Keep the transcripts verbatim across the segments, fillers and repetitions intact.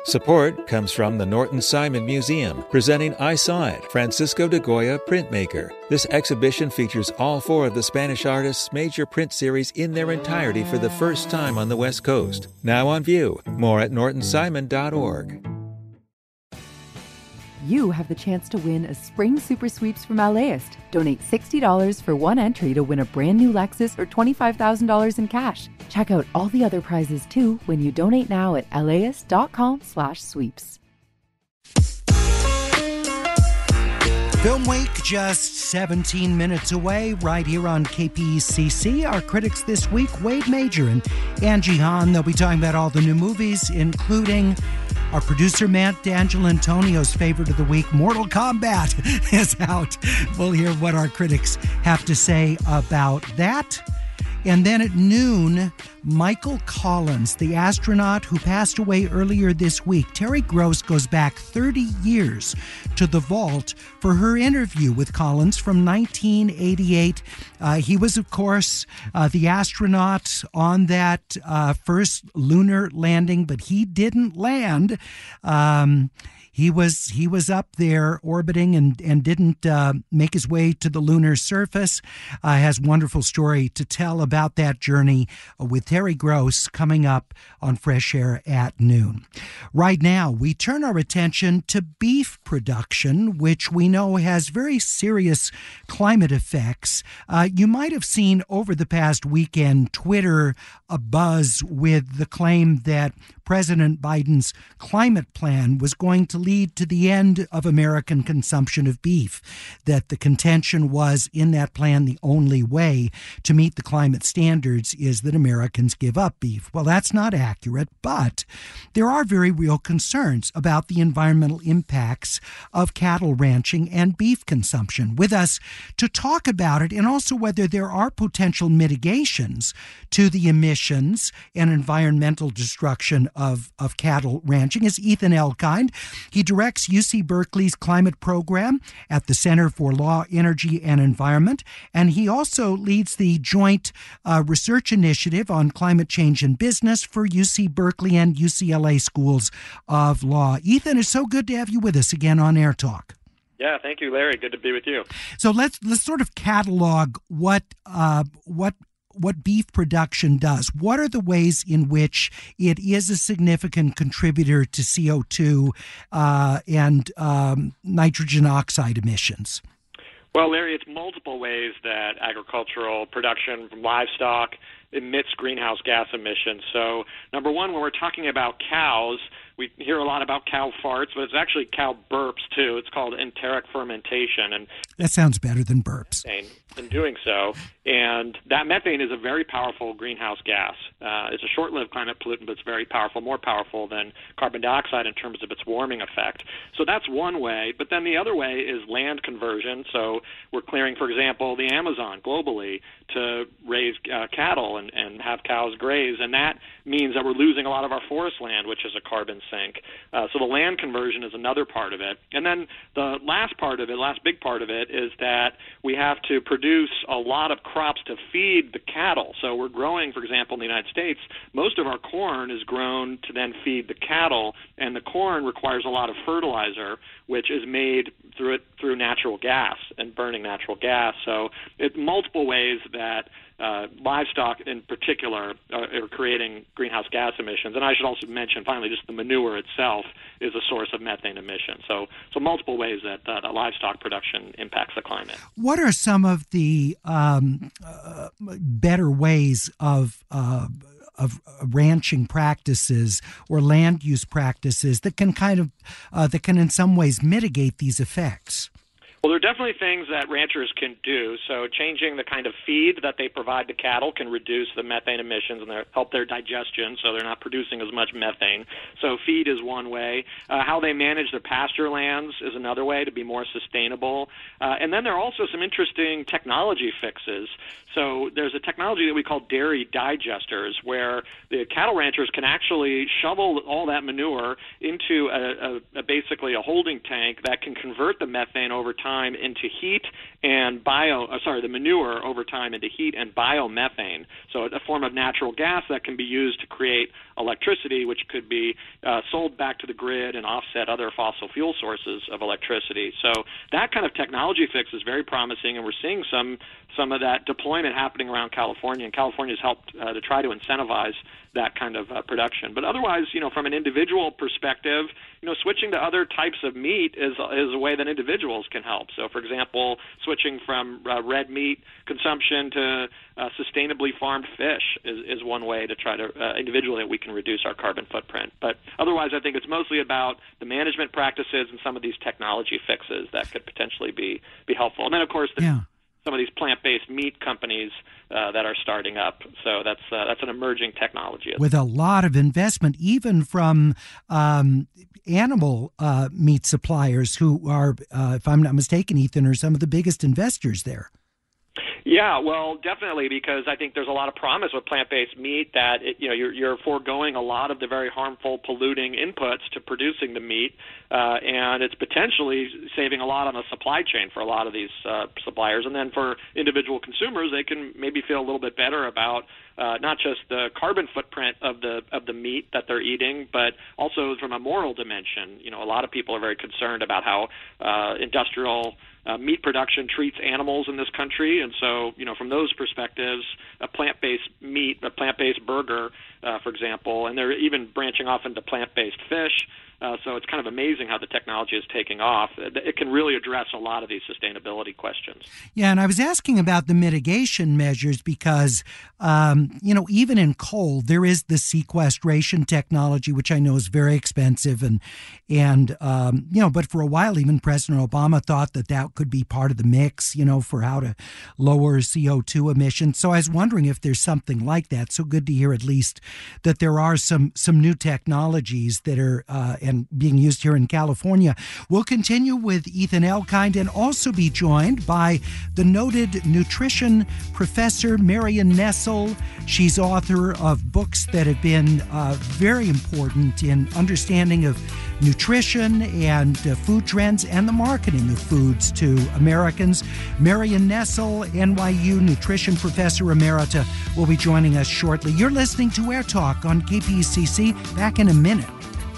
Support comes from the Norton Simon Museum, presenting I Saw It, Francisco de Goya Printmaker. This exhibition features all four of the Spanish artist's major print series in their entirety for the first time on the West Coast. Now on view. More at norton simon dot org. You have the chance to win a Spring Super Sweeps from LAist. Donate sixty dollars for one entry to win a brand new Lexus or twenty-five thousand dollars in cash. Check out all the other prizes too when you donate now at laist.com slash sweeps. Film Week just seventeen minutes away, right here on K P E C C. Our critics this week, Wade Major and Angie Hahn. They'll be talking about all the new movies, including our producer, Matt D'Angelantonio's favorite of the week, Mortal Kombat, is out. We'll hear what our critics have to say about that. And then at noon, Michael Collins, the astronaut who passed away earlier this week. Terry Gross goes back thirty years to the vault for her interview with Collins from nineteen eighty-eight. Uh, he was, of course, uh, the astronaut on that uh, first lunar landing, but he didn't land. Um, He was he was up there orbiting and, and didn't uh, make his way to the lunar surface. Uh, has a wonderful story to tell about that journey with Terry Gross coming up on Fresh Air at noon. Right now, we turn our attention to beef production, which we know has very serious climate effects. Uh, you might have seen over the past weekend Twitter abuzz with the claim that President Biden's climate plan was going to lead to the end of American consumption of beef, that the contention was in that plan the only way to meet the climate standards is that Americans give up beef. Well, that's not accurate, but there are very real concerns about the environmental impacts of cattle ranching and beef consumption. With us to talk about it and also whether there are potential mitigations to the emissions and environmental destruction of, of cattle ranching is Ethan Elkind. He directs U C Berkeley's climate program at the Center for Law, Energy, and Environment, and he also leads the joint uh, research initiative on climate change in business for U C Berkeley and U C L A schools of law. Ethan, it's so good to have you with us again on Air Talk. Yeah, thank you, Larry. Good to be with you. So let's let's sort of catalog what uh, what. what beef production does. What are the ways in which it is a significant contributor to C O two uh, and um, nitrogen oxide emissions? Well, Larry, it's multiple ways that agricultural production from livestock emits greenhouse gas emissions. So, number one, when we're talking about cows, we hear a lot about cow farts, but it's actually cow burps, too. It's called enteric fermentation. And that sounds better than burps. In doing so. And that methane is a very powerful greenhouse gas. Uh, it's a short-lived climate pollutant, but it's very powerful, more powerful than carbon dioxide in terms of its warming effect. So that's one way. But then the other way is land conversion. So we're clearing, for example, the Amazon globally to raise uh, cattle and, and have cows graze. And that means that we're losing a lot of our forest land, which is a carbon sink. Uh, so the land conversion is another part of it. And then the last part of it, last big part of it, is that we have to produce a lot of crops to feed the cattle. So we're growing, for example, in the United States, most of our corn is grown to then feed the cattle, and the corn requires a lot of fertilizer, which is made through it through natural gas and burning natural gas. So it's multiple ways that uh, livestock in particular are, are creating greenhouse gas emissions. And I should also mention, finally, just the manure itself is a source of methane emissions. So, so multiple ways that, that uh, livestock production impacts the climate. What are some of the um, uh, better ways of uh, of ranching practices or land use practices that can kind of uh, that can in some ways mitigate these effects? Well, there are definitely things that ranchers can do. So changing the kind of feed that they provide to cattle can reduce the methane emissions and help their digestion, so they're not producing as much methane. So feed is one way. Uh, how they manage their pasture lands is another way to be more sustainable. Uh, and then there are also some interesting technology fixes. So there's a technology that we call dairy digesters, where the cattle ranchers can actually shovel all that manure into a, a, a basically a holding tank that can convert the methane over time time into heat and bio, uh, sorry, the manure over time into heat and biomethane. So a form of natural gas that can be used to create electricity, which could be uh, sold back to the grid and offset other fossil fuel sources of electricity. So that kind of technology fix is very promising, and we're seeing some some of that deployment happening around California, and California has helped uh, to try to incentivize that kind of uh, production. But otherwise, you know, from an individual perspective, you know, switching to other types of meat is is a way that individuals can help. So, for example, switching from uh, red meat consumption to uh, sustainably farmed fish is, is one way to try to uh, individually that we can reduce our carbon footprint. But otherwise, I think it's mostly about the management practices and some of these technology fixes that could potentially be be helpful. And then, of course, the, yeah. some of these plant-based meat companies uh, that are starting up. So that's uh, that's an emerging technology. With a lot of investment, even from um, animal uh, meat suppliers who are, uh, if I'm not mistaken, Ethan, are some of the biggest investors there. Yeah, well, definitely, because I think there's a lot of promise with plant-based meat that it, you know you're, you're foregoing a lot of the very harmful, polluting inputs to producing the meat, uh, and it's potentially saving a lot on the supply chain for a lot of these uh, suppliers. And then for individual consumers, they can maybe feel a little bit better about uh, not just the carbon footprint of the of the meat that they're eating, but also from a moral dimension. You know, a lot of people are very concerned about how uh, industrial Uh, meat production treats animals in this country, and so, you know, from those perspectives, a plant-based meat, a plant-based burger, uh, for example, and they're even branching off into plant-based fish. Uh, so it's kind of amazing how the technology is taking off. It can really address a lot of these sustainability questions. Yeah, and I was asking about the mitigation measures because, um, you know, even in coal, there is the sequestration technology, which I know is very expensive. And, and um, you know, but for a while, even President Obama thought that that could be part of the mix, you know, for how to lower C O two emissions. So I was wondering if there's something like that. So good to hear at least that there are some, some new technologies that are uh, and being used here in California. We'll continue with Ethan Elkind and also be joined by the noted nutrition professor Marion Nestle. She's author of books that have been uh, very important in understanding of nutrition and uh, food trends and the marketing of foods to Americans. Marion Nestle, N Y U nutrition professor emerita, will be joining us shortly. You're listening to Air Talk on K P C C. Back in a minute.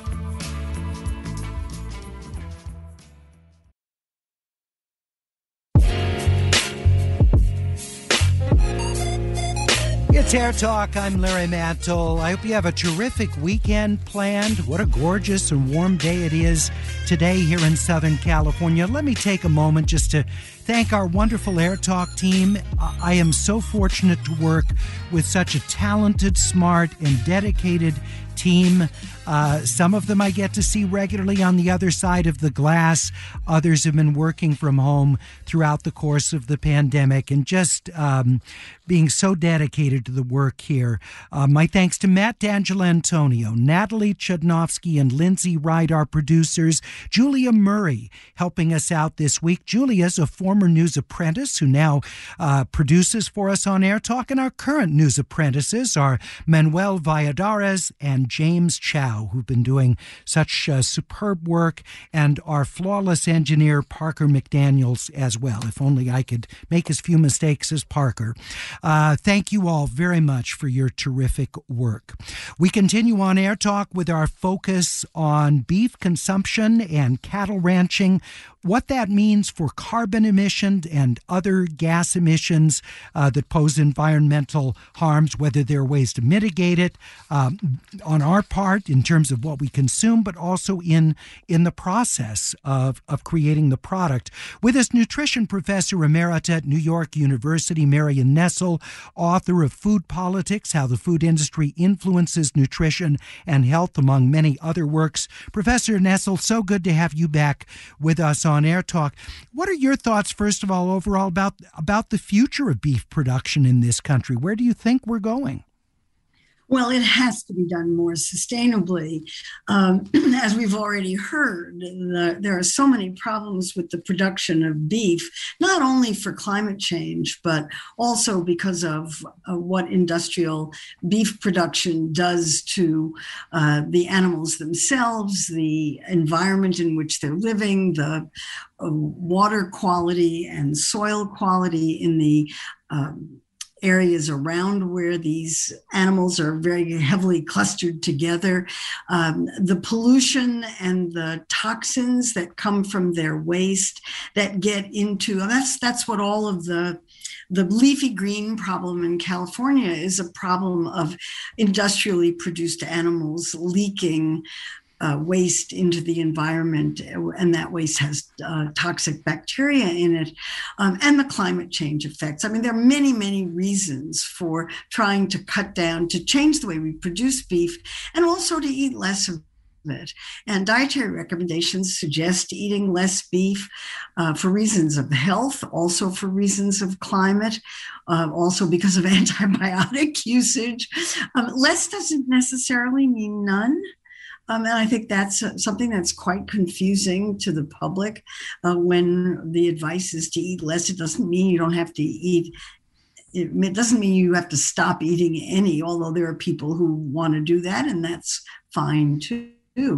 It's Air Talk. I'm Larry Mantle. I hope you have a terrific weekend planned. What a gorgeous and warm day it is today here in Southern California. Let me take a moment just to thank our wonderful Air Talk team. I am so fortunate to work with such a talented, smart, and dedicated team. Uh, some of them I get to see regularly on the other side of the glass. Others have been working from home throughout the course of the pandemic and just um, being so dedicated to the work here. Uh, my thanks to Matt D'Angelantonio, Natalie Chudnovsky, and Lindsay Wright, our producers. Julia Murray helping us out this week. Julia's a former news apprentice who now uh, produces for us on Air Talk, and our current news apprentices are Manuel Valladares and James Chow, who've been doing such uh, superb work, and our flawless engineer, Parker McDaniels, as well. If only I could make as few mistakes as Parker. Uh, thank you all very much for your terrific work. We continue on Air Talk with our focus on beef consumption and cattle ranching, what that means for carbon emissions and other gas emissions uh, that pose environmental harms, whether there are ways to mitigate it um, on our part in terms of what we consume, but also in in the process of, of creating the product. With us, nutrition professor emerita at New York University, Marion Nestle, author of Food Politics, How the Food Industry Influences Nutrition and Health, among many other works. Professor Nestle, so good to have you back with us on Air Talk. What are your thoughts, first of all, overall about, about the future of beef production in this country? Where do you think we're going? Well, it has to be done more sustainably. Um, as we've already heard, the, there are so many problems with the production of beef, not only for climate change, but also because of uh, what industrial beef production does to uh, the animals themselves, the environment in which they're living, the uh, water quality and soil quality in the um, areas around where these animals are very heavily clustered together, um, the pollution and the toxins that come from their waste that get into, that's that's what all of the the leafy green problem in California is, a problem of industrially produced animals leaking Uh, waste into the environment, and that waste has uh, toxic bacteria in it, um, and the climate change effects. I mean, there are many, many reasons for trying to cut down, to change the way we produce beef, and also to eat less of it. And dietary recommendations suggest eating less beef uh, for reasons of health, also for reasons of climate, uh, also because of antibiotic usage. Um, less doesn't necessarily mean none. Um, and I think that's uh, something that's quite confusing to the public uh, when the advice is to eat less. It doesn't mean you don't have to eat. It, it doesn't mean you have to stop eating any, although there are people who want to do that, and that's fine too.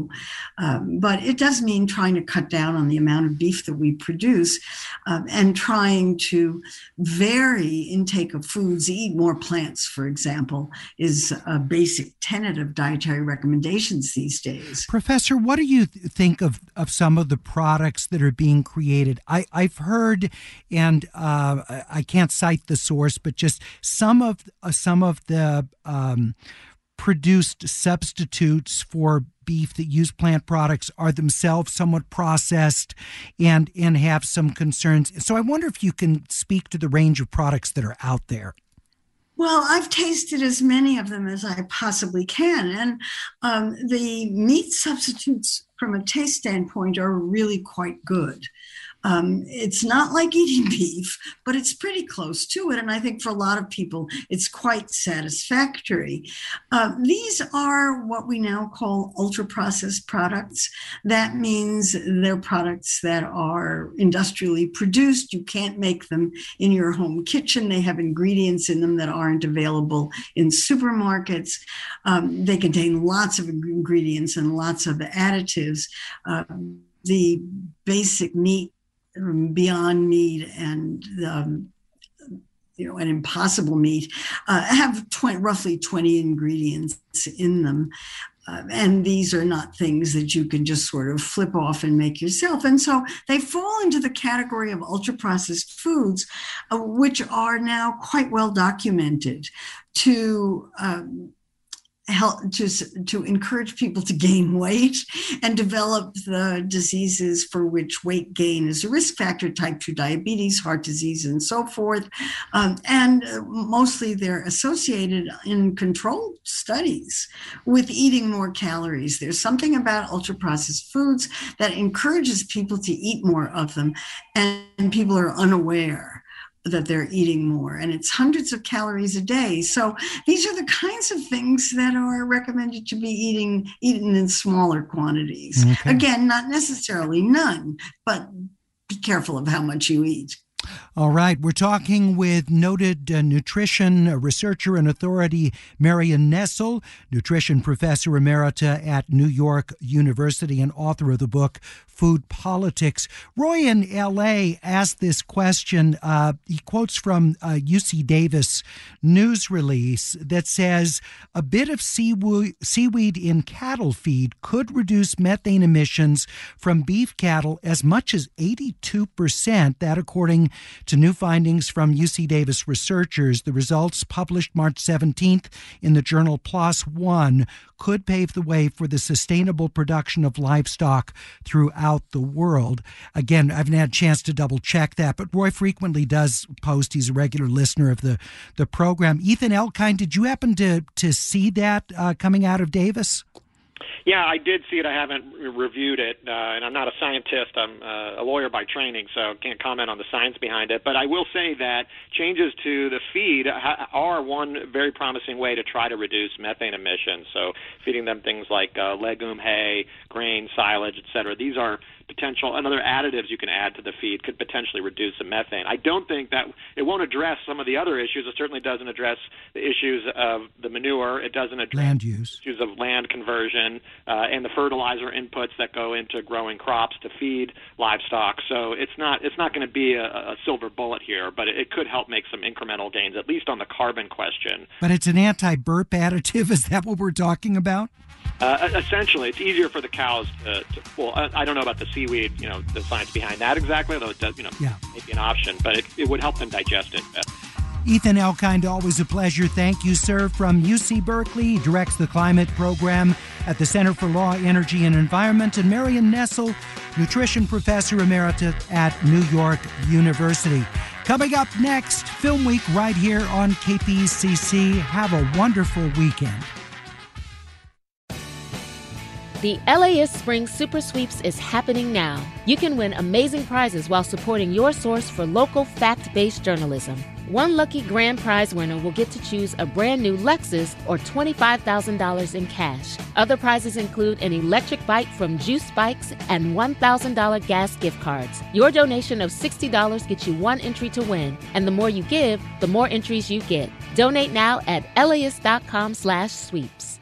Um, but it does mean trying to cut down on the amount of beef that we produce, um, and trying to vary intake of foods, eat more plants, for example, is a basic tenet of dietary recommendations these days. Professor, what do you th- think of, of some of the products that are being created? I, I've heard, and uh, I can't cite the source, but just some of uh, some of the um, produced substitutes for beef that use plant products are themselves somewhat processed and and have some concerns. So I wonder if you can speak to the range of products that are out there. Well, I've tasted as many of them as I possibly can. And um, the meat substitutes from a taste standpoint are really quite good. Um, it's not like eating beef, but it's pretty close to it. And I think for a lot of people, it's quite satisfactory. Uh, these are what we now call ultra-processed products. That means they're products that are industrially produced. You can't make them in your home kitchen. They have ingredients in them that aren't available in supermarkets. Um, they contain lots of ingredients and lots of additives. Uh, the basic meat, Beyond Meat, and um, you know, an Impossible Meat uh, have twenty, roughly twenty ingredients in them. Uh, and these are not things that you can just sort of flip off and make yourself. And so they fall into the category of ultra-processed foods, uh, which are now quite well documented to um, help to, to encourage people to gain weight and develop the diseases for which weight gain is a risk factor, type two diabetes, heart disease, and so forth. Um, and mostly they're associated in controlled studies with eating more calories. There's something about ultra-processed foods that encourages people to eat more of them, and people are unaware that they're eating more, and it's hundreds of calories a day. So these are the kinds of things that are recommended to be eating eaten in smaller quantities. Okay. Again, not necessarily none, but be careful of how much you eat. All right. We're talking with noted uh, nutrition researcher and authority Marion Nestle, nutrition professor emerita at New York University and author of the book Food Politics. Roy in L A asked this question. Uh, he quotes from a U C Davis news release that says a bit of seaweed, seaweed in cattle feed could reduce methane emissions from beef cattle as much as eighty-two percent. That according to new findings from U C Davis researchers. The results, published March seventeenth in the journal PLOS One, could pave the way for the sustainable production of livestock throughout the world. Again, I haven't had a chance to double check that, but Roy frequently does post. He's a regular listener of the, the program. Ethan Elkind, did you happen to, to see that uh, coming out of Davis? Yeah, I did see it. I haven't re- reviewed it, uh, and I'm not a scientist. I'm uh, a lawyer by training, so can't comment on the science behind it. But I will say that changes to the feed ha- are one very promising way to try to reduce methane emissions. So feeding them things like uh, legume hay, grain, silage, et cetera. These are potential, and other additives you can add to the feed could potentially reduce the methane. I don't think that it won't address some of the other issues. It certainly doesn't address the issues of the manure. It doesn't address land use. issues of land conversion uh, and the fertilizer inputs that go into growing crops to feed livestock. So it's not it's not going to be a, a silver bullet here, but it, it could help make some incremental gains, at least on the carbon question. But it's an anti-burp additive. Is that what we're talking about? Uh, essentially, it's easier for the cows to, to well, I, I don't know about the seaweed, you know, the science behind that exactly, although it does, you know, yeah. maybe an option, but it, it would help them digest it better. Ethan Elkind, always a pleasure. Thank you, sir. From U C Berkeley, he directs the climate program at the Center for Law, Energy, and Environment, and Marion Nestle, nutrition professor emerita at New York University. Coming up next, Film Week right here on K P C C. Have a wonderful weekend. The L A S Spring Super Sweeps is happening now. You can win amazing prizes while supporting your source for local fact-based journalism. One lucky grand prize winner will get to choose a brand new Lexus or twenty-five thousand dollars in cash. Other prizes include an electric bike from Juice Bikes and one thousand dollars gas gift cards. Your donation of sixty dollars gets you one entry to win, and the more you give, the more entries you get. Donate now at L A S dot com slash sweeps.